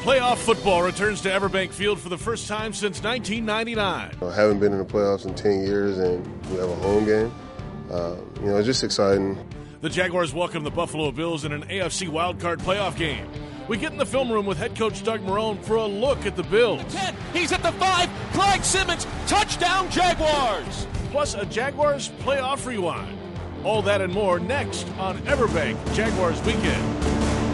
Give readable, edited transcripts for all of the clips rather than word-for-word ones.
Playoff football returns to Everbank Field for the first time since 1999. I haven't been in the playoffs in 10 years, and we have a home game. It's just exciting. The Jaguars welcome the Buffalo Bills in an AFC wildcard playoff game. We get in the film room with head coach Doug Marrone for a look at the Bills. 10, he's at the 5, Clyde Simmons, touchdown Jaguars! Plus a Jaguars playoff rewind. All that and more next on Everbank Jaguars Weekend.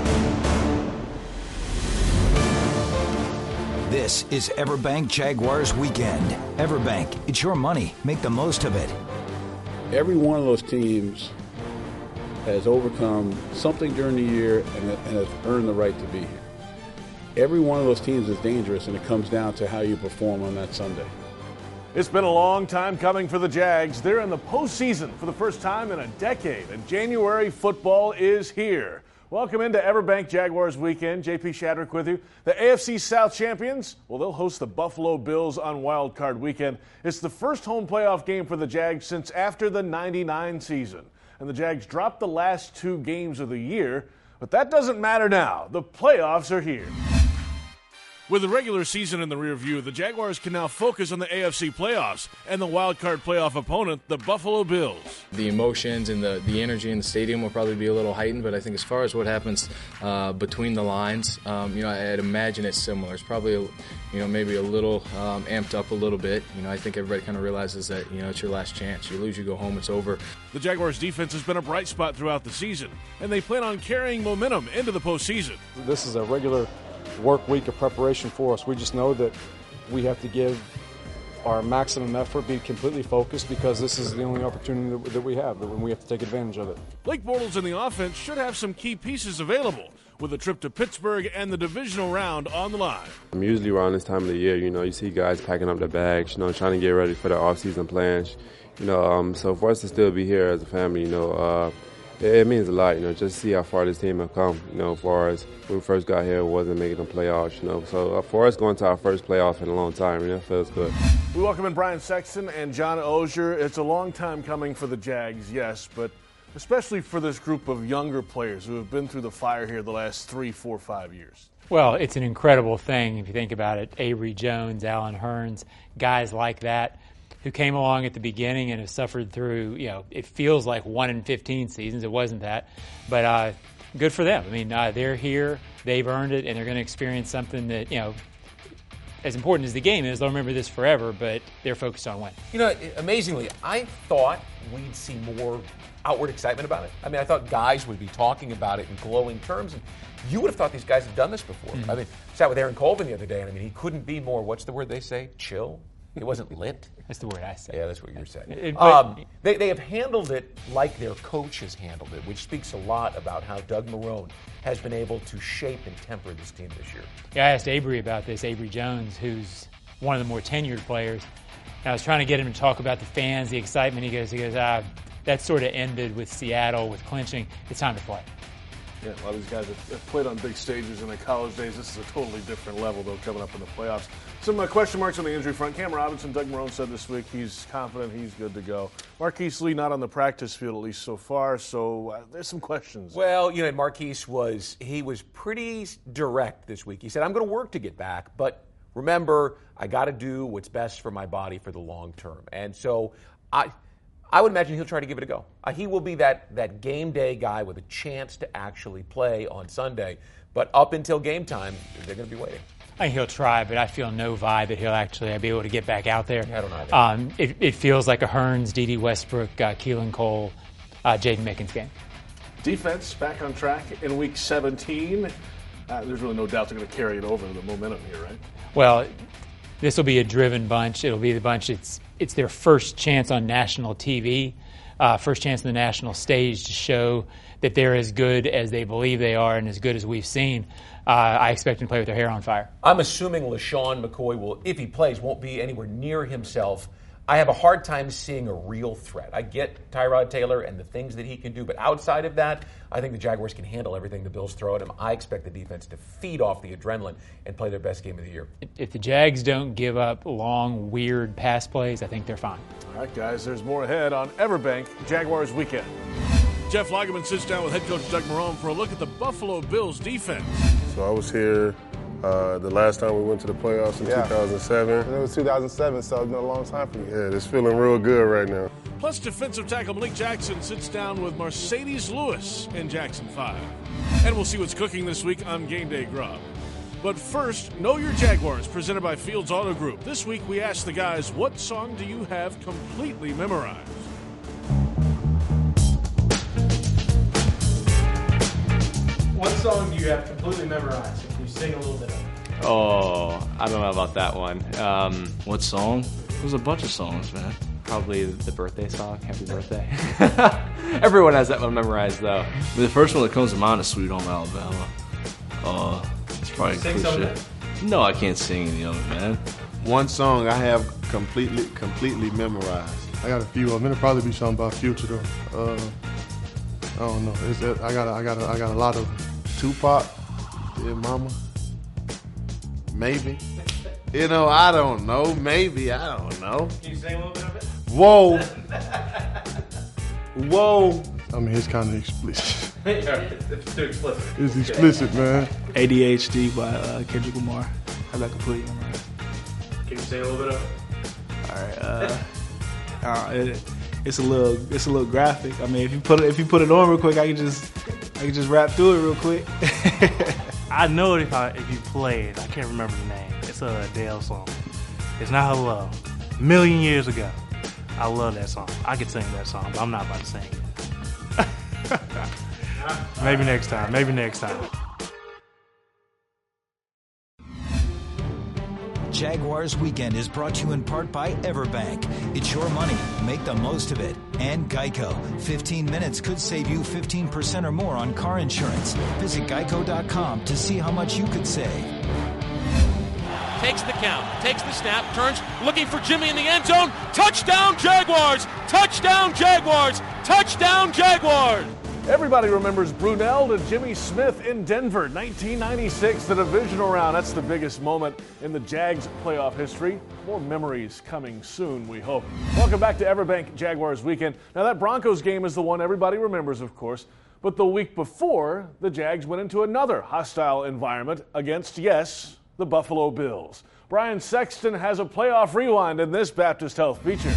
This is Everbank Jaguars Weekend. Everbank, it's your money. Make the most of it. Every one of those teams has overcome something during the year and has earned the right to be here. Every one of those teams is dangerous, and it comes down to how you perform on that Sunday. It's been a long time coming for the Jags. They're in the postseason for the first time in a decade, and January football is here. Welcome into Everbank Jaguars Weekend. JP Shadrick with you. The AFC South champions, well, they'll host the Buffalo Bills on Wild Card Weekend. It's the first home playoff game for the Jags since after the '99 season. And the Jags dropped the last 2 games of the year, but that doesn't matter now. The playoffs are here. With the regular season in the rear view, the Jaguars can now focus on the AFC playoffs and the wild card playoff opponent, the Buffalo Bills. The emotions and the energy in the stadium will probably be a little heightened, but I think as far as what happens between the lines, I'd imagine it's similar. It's probably maybe a little amped up a little bit. I think everybody kind of realizes that it's your last chance. You lose, you go home, it's over. The Jaguars' defense has been a bright spot throughout the season, and they plan on carrying momentum into the postseason. This is a regular work week of preparation for us. We just know that we have to give our maximum effort, be completely focused, because this is the only opportunity that we have, and we have to take advantage of it. Blake Bortles and the offense should have some key pieces available with a trip to Pittsburgh and the divisional round on the line. Usually around this time of the year, you see guys packing up their bags, trying to get ready for their off-season plans. So for us to still be here as a family, it means a lot, just see how far this team has come, as far as when we first got here, it wasn't making the playoffs, So for us going to our first playoff in a long time, it feels good. We welcome in Brian Sexton and John Oehser. It's a long time coming for the Jags, yes, but especially for this group of younger players who have been through the fire here the last 3, 4, 5 years. Well, it's an incredible thing if you think about it. Avery Jones, Allen Hurns, guys like that who came along at the beginning and have suffered through, it feels like 1 in 15 seasons. It wasn't that. But good for them. I mean, they're here, they've earned it, and they're going to experience something that, as important as the game is, they'll remember this forever, but they're focused on winning. Amazingly, I thought we'd see more outward excitement about it. I mean, I thought guys would be talking about it in glowing terms, and you would have thought these guys had done this before. Mm-hmm. I mean, I sat with Aaron Colvin the other day, and he couldn't be more, what's the word they say, chill? It wasn't lit. That's the word I say. Yeah, that's what you're saying. They have handled it like their coach has handled it, which speaks a lot about how Doug Marrone has been able to shape and temper this team this year. Yeah, I asked Avery about this, Avery Jones, who's one of the more tenured players. And I was trying to get him to talk about the fans, the excitement. He goes, that sort of ended with Seattle, with clinching. It's time to play. Yeah, a lot of these guys have played on big stages in their college days. This is a totally different level, though, coming up in the playoffs. Some question marks on the injury front. Cam Robinson, Doug Marrone said this week he's confident he's good to go. Marquise Lee not on the practice field, at least so far, so there's some questions. Well, Marquise was pretty direct this week. He said, I'm going to work to get back, but remember, I got to do what's best for my body for the long term. And so I would imagine he'll try to give it a go. He will be that game day guy with a chance to actually play on Sunday. But up until game time, they're going to be waiting. I think he'll try, but I feel no vibe that he'll actually be able to get back out there. I don't either. It feels like a Hurns, D.D. Westbrook, Keelan Cole, Jaden Mickens game. Defense back on track in Week 17. There's really no doubt they're going to carry it over, the momentum here, right? Well, this will be a driven bunch. It'll be the bunch. It's their first chance on national TV, first chance on the national stage to show that they're as good as they believe they are and as good as we've seen. I expect them to play with their hair on fire. I'm assuming LaShawn McCoy will, if he plays, won't be anywhere near himself. I have a hard time seeing a real threat. I get Tyrod Taylor and the things that he can do, but outside of that, I think the Jaguars can handle everything the Bills throw at him. I expect the defense to feed off the adrenaline and play their best game of the year. If the Jags don't give up long, weird pass plays, I think they're fine. All right, guys, there's more ahead on Everbank Jaguars Weekend. Jeff Lageman sits down with head coach Doug Marrone for a look at the Buffalo Bills defense. So I was here The last time we went to the playoffs in 2007. It was 2007, so it's been a long time for you. Yeah, it's feeling real good right now. Plus, defensive tackle Malik Jackson sits down with Mercedes Lewis in Jackson 5. And we'll see what's cooking this week on Game Day Grub. But first, Know Your Jaguars, presented by Fields Auto Group. This week we asked the guys, what song do you have completely memorized? What song do you have completely memorized? Can you sing a little bit of it? Oh, I don't know about that one. What song? There's a bunch of songs, man. Probably the birthday song, Happy Birthday. Everyone has that one memorized, though. The first one that comes to mind is Sweet Home Alabama. It's probably Sing some of it? No, I can't sing any of it, man. One song I have completely memorized. I got a few of them. It'll probably be something about Future, though. I don't know. I got a lot of them. Tupac, Dear Mama. Maybe. I don't know. Maybe. I don't know. Can you sing a little bit of it? Whoa. Whoa. I mean, it's kind of explicit. It's too explicit. It's explicit, man. ADHD by Kendrick Lamar. I got completely memorized. Can you sing a little bit of it? All right. It's a little graphic. I mean, if you put it on real quick, I can just rap through it real quick. I know it if you play it. I can't remember the name. It's a Adele song. It's not Hello. A million years ago. I love that song. I could sing that song, but I'm not about to sing it. Maybe next time. Jaguars Weekend is brought to you in part by Everbank. It's your money. Make the most of it. And Geico. 15 minutes could save you 15% or more on car insurance. Visit geico.com to see how much you could save. Takes the count, takes the snap, turns, looking for Jimmy in the end zone. Touchdown Jaguars! Touchdown Jaguars! Touchdown Jaguars! Everybody remembers Brunell to Jimmy Smith in Denver, 1996, the divisional round. That's the biggest moment in the Jags playoff history. More memories coming soon, we hope. Welcome back to Everbank Jaguars Weekend. Now, that Broncos game is the one everybody remembers, of course. But the week before, the Jags went into another hostile environment against, yes, the Buffalo Bills. Brian Sexton has a playoff rewind in this Baptist Health feature.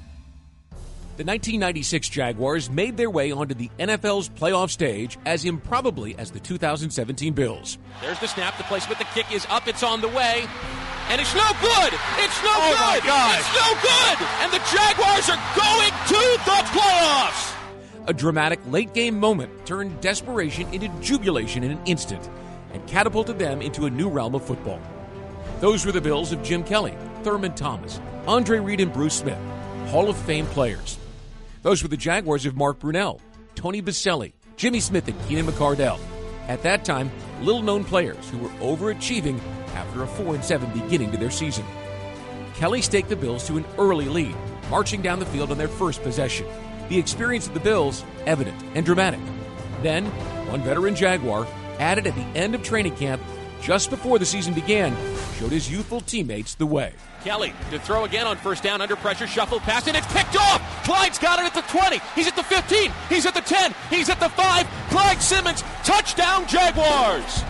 The 1996 Jaguars made their way onto the NFL's playoff stage as improbably as the 2017 Bills. There's the snap, the placement, the kick is up, it's on the way, and it's no good! It's no good! My God. It's no good! And the Jaguars are going to the playoffs! A dramatic late-game moment turned desperation into jubilation in an instant and catapulted them into a new realm of football. Those were the Bills of Jim Kelly, Thurman Thomas, Andre Reed, and Bruce Smith, Hall of Fame players. Those were the Jaguars of Mark Brunell, Tony Baselli, Jimmy Smith, and Keenan McCardell. At that time, little-known players who were overachieving after a 4-7 beginning to their season. Kelly staked the Bills to an early lead, marching down the field on their first possession. The experience of the Bills evident and dramatic. Then, one veteran Jaguar, added at the end of training camp, just before the season began, showed his youthful teammates the way. Kelly to throw again on first down, under pressure, shuffle pass, and it's picked off! Clyde's got it at the 20, he's at the 15, he's at the 10, he's at the 5, Clyde Simmons, touchdown Jaguars!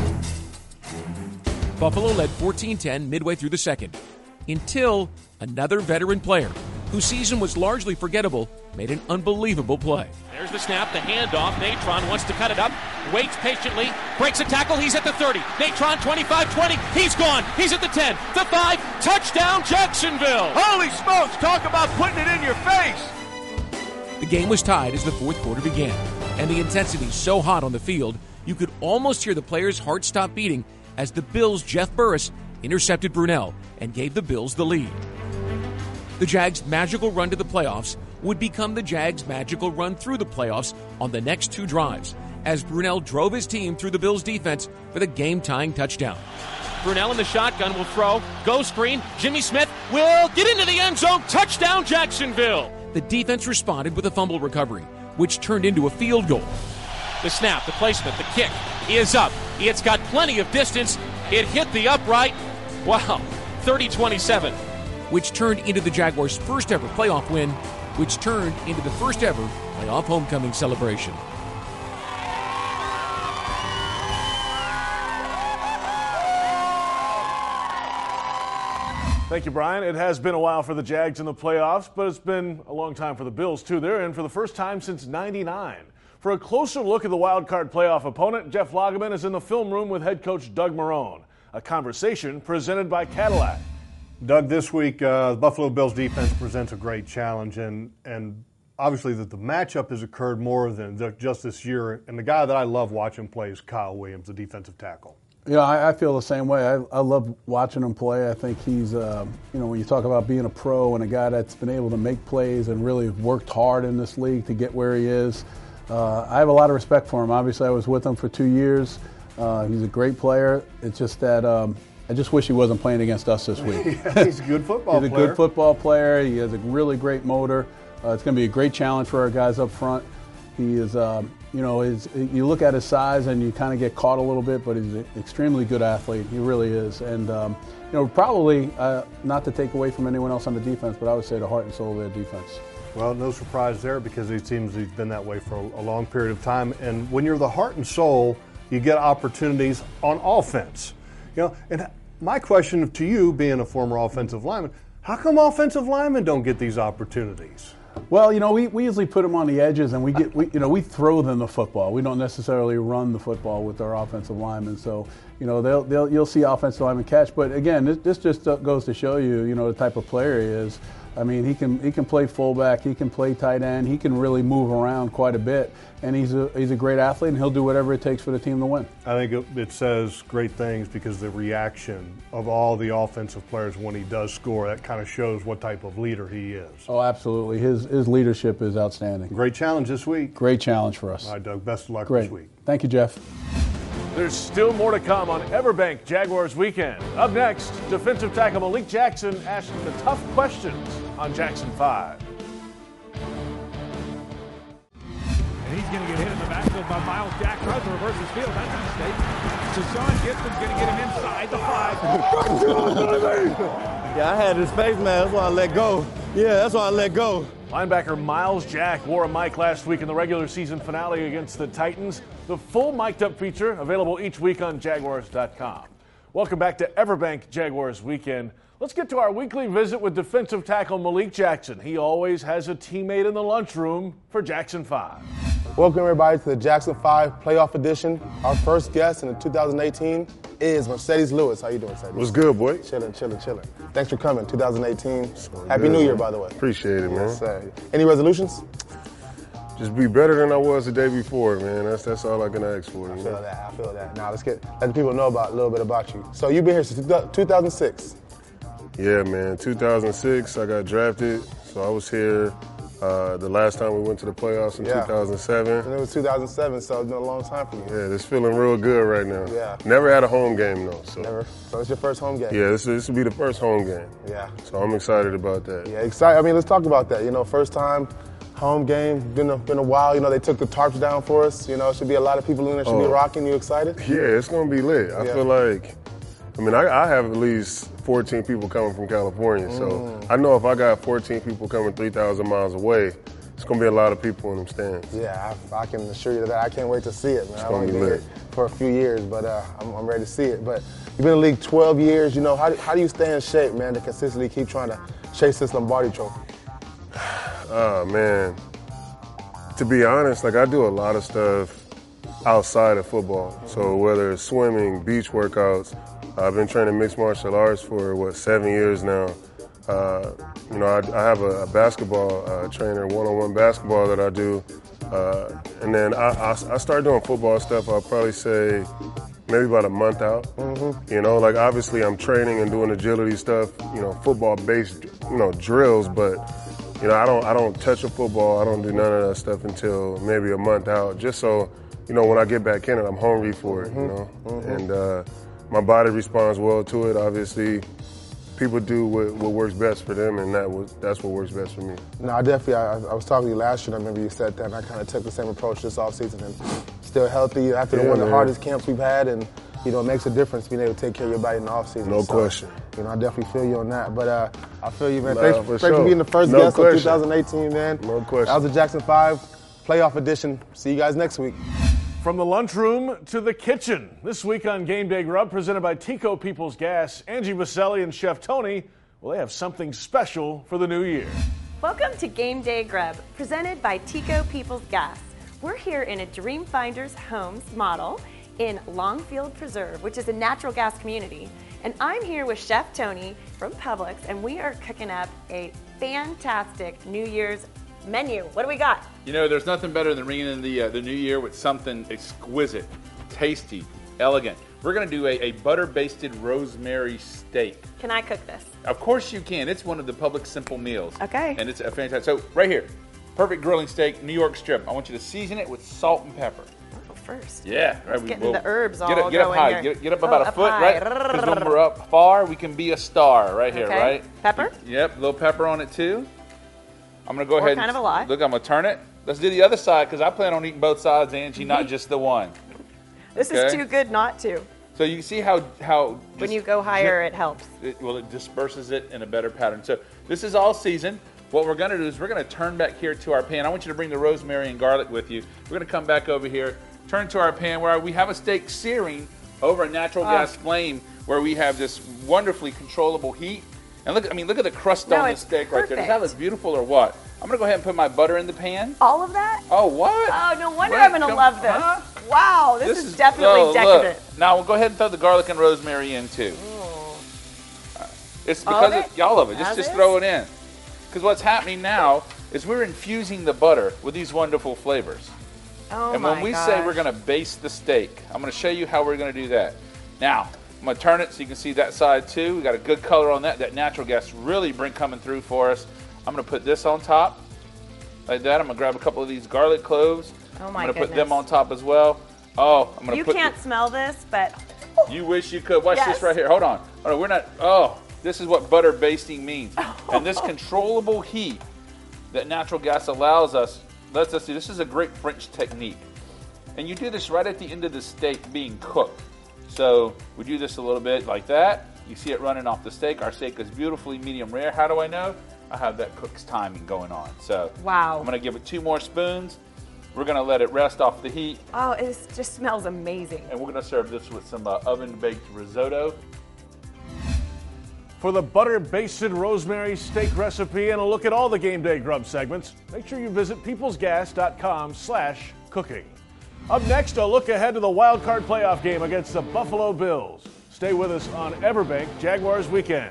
Buffalo led 14-10 midway through the second, until another veteran player, whose season was largely forgettable, made an unbelievable play. There's the snap, the handoff. Natron wants to cut it up, waits patiently, breaks a tackle, he's at the 30. Natron, 25-20, he's gone, he's at the 10, the 5, touchdown Jacksonville! Holy smokes, talk about putting it in your face! The game was tied as the fourth quarter began, and the intensity so hot on the field, you could almost hear the players' hearts stop beating as the Bills' Jeff Burris intercepted Brunell and gave the Bills the lead. The Jags' magical run to the playoffs would become the Jags' magical run through the playoffs on the next two drives, as Brunell drove his team through the Bills' defense for the game-tying touchdown. Brunell in the shotgun will throw, go screen, Jimmy Smith will get into the end zone, touchdown Jacksonville! The defense responded with a fumble recovery, which turned into a field goal. The snap, the placement, the kick is up. It's got plenty of distance. It hit the upright. Wow, 30-27. Which turned into the Jaguars' first ever playoff win, which turned into the first ever playoff homecoming celebration. Thank you, Brian. It has been a while for the Jags in the playoffs, but it's been a long time for the Bills, too. They're in for the first time since '99. For a closer look at the wild card playoff opponent, Jeff Lageman is in the film room with head coach Doug Marrone. A conversation presented by Cadillac. Doug, this week, the Buffalo Bills defense presents a great challenge, and obviously the matchup has occurred more than just this year. And the guy that I love watching play is Kyle Williams, the defensive tackle. Yeah, I feel the same way. I love watching him play. I think he's, when you talk about being a pro and a guy that's been able to make plays and really worked hard in this league to get where he is, I have a lot of respect for him. Obviously, I was with him for 2 years. He's a great player. It's just that I just wish he wasn't playing against us this week. Yeah, he's a good football player. He's a good football player. He has a really great motor. It's going to be a great challenge for our guys up front. He is, you look at his size and you kind of get caught a little bit, but he's an extremely good athlete. He really is. And, probably not to take away from anyone else on the defense, but I would say the heart and soul of their defense. Well, no surprise there because it seems he's been that way for a long period of time. And when you're the heart and soul, you get opportunities on offense. And my question to you, being a former offensive lineman, how come offensive linemen don't get these opportunities? Well, we usually put them on the edges, and we throw them the football. We don't necessarily run the football with our offensive linemen. So, you'll see offensive linemen catch. But again, this just goes to show you, the type of player he is. I mean, he can play fullback, he can play tight end, he can really move around quite a bit, and he's a great athlete, and he'll do whatever it takes for the team to win. I think it says great things because the reaction of all the offensive players when he does score, that kind of shows what type of leader he is. Oh, absolutely. His leadership is outstanding. Great challenge this week. Great challenge for us. All right, Doug, best of luck Great. this week. Thank you, Jeff. There's still more to come on Everbank Jaguars Weekend. Up next, defensive tackle Malik Jackson asks the tough questions on Jackson 5. And he's going to get hit in the backfield by Miles Jack. Tries to reverse his field. That's a mistake. Tashawn Gibson's going to get him inside the 5. Yeah, I had his face, man. That's why I let go. Yeah, that's why I let go. Linebacker Miles Jack wore a mic last week in the regular season finale against the Titans. The full mic'd up feature available each week on Jaguars.com. Welcome back to Everbank Jaguars Weekend. Let's get to our weekly visit with defensive tackle Malik Jackson. He always has a teammate in the lunchroom for Jackson 5. Welcome everybody to the Jackson 5 Playoff Edition. Our first guest in the 2018 is Mercedes Lewis. How you doing, Mercedes? What's good, boy? Chilling. Thanks for coming, 2018. Happy New Year, by the way. Appreciate it, man. Yes, sir. Any resolutions? Just be better than I was the day before, man. That's all I can ask for. I feel that. Now let's let the people know a little bit about you. So you've been here since 2006. Yeah, man. 2006, I got drafted, so I was here the last time we went to the playoffs in 2007. And it was 2007, so it's been a long time for you. Yeah, it's feeling real good right now. Yeah. Never had a home game, though. So. Never? So it's your first home game? Yeah, this will be the first home game. Yeah. So I'm excited about that. Yeah, excited. I mean, let's talk about that. First time home game, been a while. They took the tarps down for us. It should be a lot of people in there. Should be rocking. You excited? Yeah, it's going to be lit. I feel like, I have at least 14 people coming from California. So I know if I got 14 people coming 3,000 miles away, it's going to be a lot of people in them stands. Yeah, I can assure you that. I can't wait to see it, man. It's going to be lit. For a few years, but I'm ready to see it. But you've been in the league 12 years. How do you stay in shape, man, to consistently keep trying to chase this Lombardi trophy? Oh, man. To be honest, I do a lot of stuff outside of football. So whether it's swimming, beach workouts, I've been training mixed martial arts for, 7 years now. I have a basketball trainer, one-on-one basketball that I do. And then I started doing football stuff, I'll probably say maybe about a month out. Obviously I'm training and doing agility stuff, football-based, drills, but I don't touch a football. I don't do none of that stuff until maybe a month out, just so, when I get back in it, I'm hungry for it, And my body responds well to it. Obviously, people do what works best for them, and that's what works best for me. No, I definitely, I was talking to you last year, and I remember you said that, and I kind of took the same approach this offseason, and still healthy after one of the hardest camps we've had, and it makes a difference being able to take care of your body in the offseason. No question. I definitely feel you on that. But I feel you, man. Nah, thanks for being the first guest of 2018, man. No question. That was the Jackson 5 Playoff Edition. See you guys next week. From the lunchroom to the kitchen. This week on Game Day Grub, presented by Tico People's Gas, Angie Vaselli and Chef Tony Well, they have something special for the new year. Welcome to Game Day Grub, presented by Tico Peoples Gas. We're here in a Dreamfinders Homes model in Longfield Preserve, which is a natural gas community. And I'm here with Chef Tony from Publix, and we are cooking up a fantastic New Year's menu. What do we got? You know, there's nothing better than ringing in the new year with something exquisite, tasty, elegant. We're going to do a butter-basted rosemary steak. Can I cook this? Of course you can. It's one of the Publix simple meals. Okay. And it's a fantastic. So right here, perfect grilling steak, New York strip. I want you to season it with salt and pepper. Oh, first. Yeah. Let's get into the herbs all get up high. here. Get up about a foot, high. right? Because when we're up far, we can be a star right here, Okay. right? Pepper? Yep, a little pepper on it too. I'm going to go ahead kind of a lot. Look, I'm going to turn it. Let's do the other side because I plan on eating both sides, Angie, not just the one. This Okay. is too good not to. So you can see how When you go higher, it helps. it disperses it in a better pattern. So this is all seasoned. What we're going to do is we're going to turn back here to our pan. I want you to bring the rosemary and garlic with you. We're going to come back over here, turn to our pan where we have a steak searing over a natural gas flame where we have this wonderfully controllable heat. And look at the crust on this steak right there. Does that look beautiful or what? I'm going to go ahead and put my butter in the pan. All of that? Oh, what? Oh, no wonder Right, I'm going to come- love this. huh? Wow, this is definitely look. decadent. Now we'll go ahead and throw the garlic and rosemary in too. It's All of because it? all of it. As Just is? throw it in. Because what's happening now is we're infusing the butter with these wonderful flavors. Oh and my when we say gosh. we're going to baste the steak, I'm going to show you how we're going to do that. Now, I'm going to turn it so you can see that side too. We got a good color on that. That natural gas really coming through for us. I'm going to put this on top like that. I'm going to grab a couple of these garlic cloves. Oh my I'm going to put them goodness. on top as well. Oh, I'm going to You put can't smell this, but you wish you could. Watch Yes. this right here. Hold on. We're not. Oh, this is what butter basting means. And this controllable heat that natural gas allows us, lets us do. This is a great French technique. And you do this right at the end of the steak being cooked. So we do this a little bit like that. You see it running off the steak. Our steak is beautifully medium rare. How do I know? I have that cook's timing going on. So wow. I'm going to give it 2 more spoons. We're going to let it rest off the heat. Oh, it just smells amazing. And we're going to serve this with some oven-baked risotto. For the butter-basted rosemary steak recipe and a look at all the Game Day Grub segments, make sure you visit peoplesgas.com/cooking. Up next, a look ahead to the wild card playoff game against the Buffalo Bills. Stay with us on Everbank Jaguars Weekend.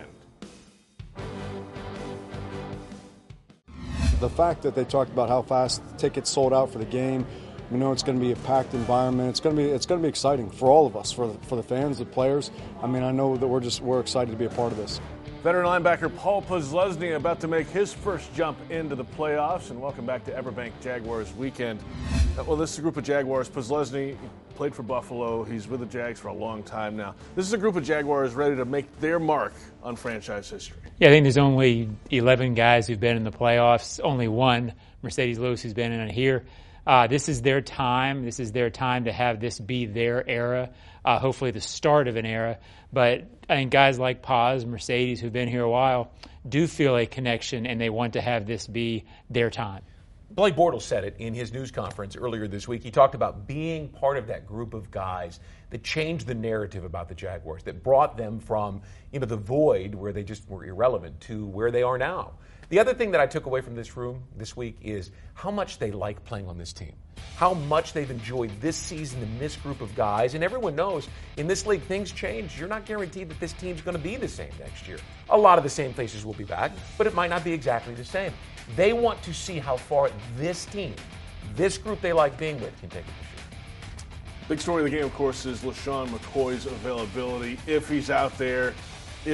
The fact that they talked about how fast tickets sold out for the game, we know it's going to be a packed environment. It's going to be exciting for all of us, for the fans, the players. I mean, I know that we're excited to be a part of this. Veteran linebacker Paul Posluszny about to make his first jump into the playoffs. And welcome back to Everbank Jaguars Weekend. Well, this is a group of Jaguars. Posluszny played for Buffalo. He's with the Jags for a long time now. This is a group of Jaguars ready to make their mark on franchise history. Yeah, I think there's only 11 guys who've been in the playoffs. Only one, Mercedes Lewis, who's been in it here. This is their time. This is their time to have this be their era, hopefully the start of an era. But I think guys like Paz, Mercedes, who've been here a while, do feel a connection, and they want to have this be their time. Blake Bortles said it in his news conference earlier this week. He talked about being part of that group of guys that changed the narrative about the Jaguars, that brought them from the void where they just were irrelevant to where they are now. The other thing that I took away from this room this week is how much they like playing on this team, how much they've enjoyed this season and this group of guys. And everyone knows in this league things change. You're not guaranteed that this team's going to be the same next year. A lot of the same faces will be back, but it might not be exactly the same. They want to see how far this team, this group they like being with, can take it this year. Big story of the game, of course, is LeSean McCoy's availability. If he's out there, he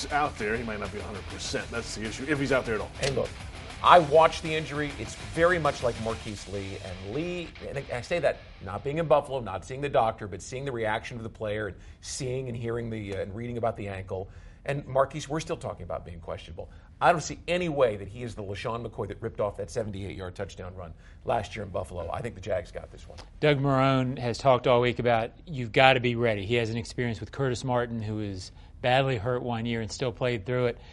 might not be 100%. That's the issue. If he's out there at all. And look, I watched the injury. It's very much like Marquise Lee. And Lee, and I say that not being in Buffalo, not seeing the doctor, but seeing the reaction of the player and seeing and hearing and reading about the ankle. And Marquise, we're still talking about being questionable. I don't see any way that he is the LeSean McCoy that ripped off that 78-yard touchdown run last year in Buffalo. I think the Jags got this one. Doug Marrone has talked all week about you've got to be ready. He has an experience with Curtis Martin, who was badly hurt one year and still played through it.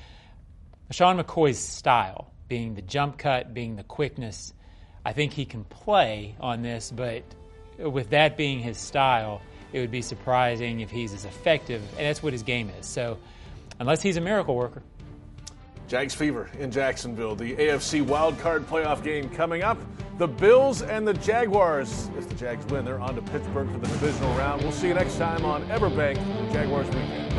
LeSean McCoy's style, being the jump cut, being the quickness, I think he can play on this, but with that being his style, it would be surprising if he's as effective, and that's what his game is. So unless he's a miracle worker, Jags Fever in Jacksonville. The AFC wildcard playoff game coming up. The Bills and the Jaguars. If the Jags win, they're on to Pittsburgh for the divisional round. We'll see you next time on Everbank Jaguars Weekend.